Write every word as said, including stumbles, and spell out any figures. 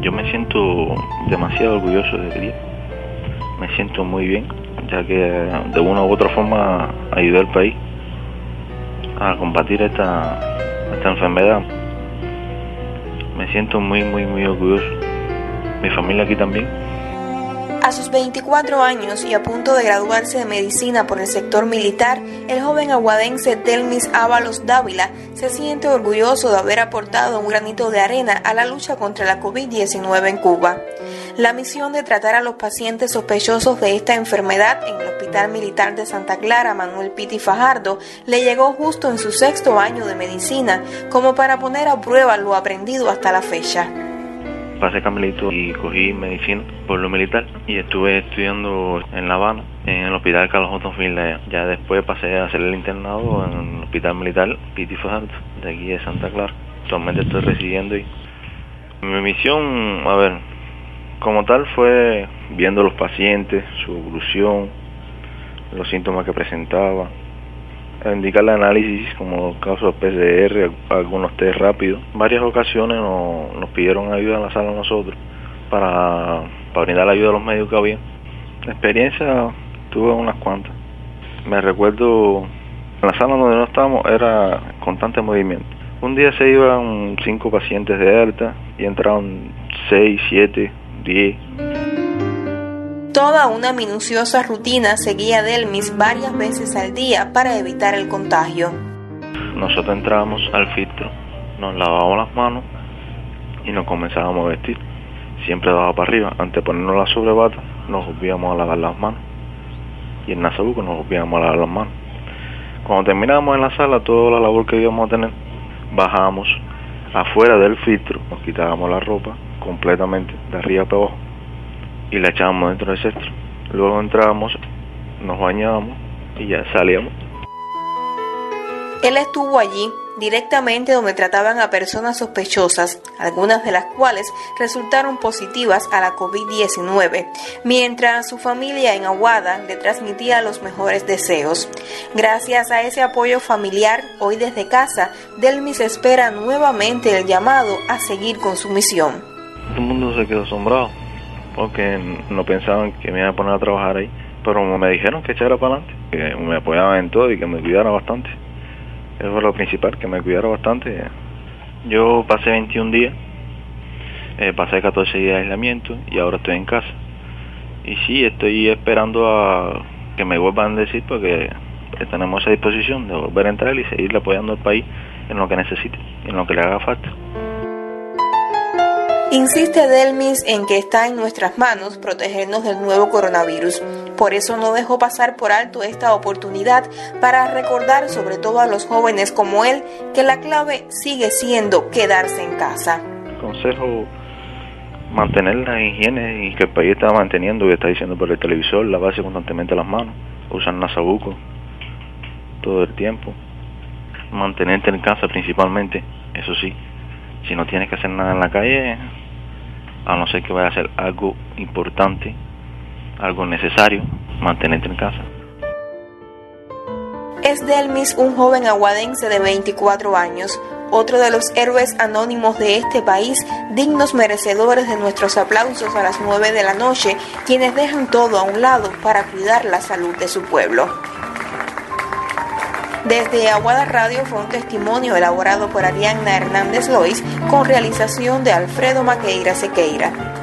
Yo me siento demasiado orgulloso de Cría. Me siento muy bien, ya que de una u otra forma ayudé al país a combatir esta, esta enfermedad. Me siento muy, muy, muy orgulloso. Mi familia aquí también. A sus veinticuatro años y a punto de graduarse de medicina por el sector militar, el joven aguadense Delmis Ábalos Dávila se siente orgulloso de haber aportado un granito de arena a la lucha contra la COVID diecinueve en Cuba. La misión de tratar a los pacientes sospechosos de esta enfermedad en el Hospital Militar de Santa Clara Manuel Pitti Fajardo le llegó justo en su sexto año de medicina, como para poner a prueba lo aprendido hasta la fecha. Pasé Carmelito y cogí medicina por lo militar y estuve estudiando en La Habana, en el Hospital Carlos Otto Finlay. Ya después pasé a hacer el internado en el Hospital Militar Pitti Fajardo, de aquí de Santa Clara. Actualmente estoy residiendo ahí. Mi misión, a ver, como tal fue viendo los pacientes, su evolución, los síntomas que presentaba, indicarle análisis como casos P C R, algunos test rápidos. En varias ocasiones nos, nos pidieron ayuda en la sala a nosotros para, para brindar la ayuda a los médicos que había. La experiencia tuve unas cuantas. Me recuerdo, en la sala donde no estábamos era constante movimiento. Un día se iban cinco pacientes de alta y entraban seis, siete, diez. Toda una minuciosa rutina seguía Delmis varias veces al día para evitar el contagio. Nosotros entrábamos al filtro, nos lavábamos las manos y nos comenzábamos a vestir. Siempre daba para arriba. Antes de ponernos la sobrebata, nos volvíamos a lavar las manos. Y en Nazabuco nos volvíamos a lavar las manos. Cuando terminábamos en la sala, toda la labor que íbamos a tener, bajábamos afuera del filtro, nos quitábamos la ropa completamente, de arriba para abajo, y la echábamos dentro del cesto. Luego entrábamos, nos bañábamos y ya salíamos. Él estuvo allí, directamente donde trataban a personas sospechosas, algunas de las cuales resultaron positivas a la COVID diecinueve, mientras su familia en Aguada le transmitía los mejores deseos. Gracias a ese apoyo familiar, hoy desde casa, Delmis espera nuevamente el llamado a seguir con su misión. Todo el mundo se quedó asombrado, porque no pensaban que me iban a poner a trabajar ahí, pero me dijeron que echara para adelante, que me apoyaban en todo y que me cuidara bastante. Eso fue lo principal, que me cuidara bastante. Yo pasé veintiún días, eh, pasé catorce días de aislamiento y ahora estoy en casa. Y sí, estoy esperando a que me vuelvan a decir, porque tenemos esa disposición de volver a entrar y seguir apoyando al país en lo que necesite, en lo que le haga falta. Insiste Delmis en que está en nuestras manos protegernos del nuevo coronavirus. Por eso no dejó pasar por alto esta oportunidad para recordar, sobre todo a los jóvenes como él, que la clave sigue siendo quedarse en casa. Consejo: mantener la higiene y que el país está manteniendo, que está diciendo por el televisor, lavarse constantemente las manos, usar Nazabuco todo el tiempo, mantenerte en casa principalmente, eso sí. Si no tienes que hacer nada en la calle, a no ser que vaya a hacer algo importante, algo necesario, mantenerte en casa. Es Delmis un joven aguadense de veinticuatro años, otro de los héroes anónimos de este país, dignos merecedores de nuestros aplausos a las nueve de la noche, quienes dejan todo a un lado para cuidar la salud de su pueblo. Desde Aguada Radio fue un testimonio elaborado por Arianna Hernández Lois con realización de Alfredo Maqueira Sequeira.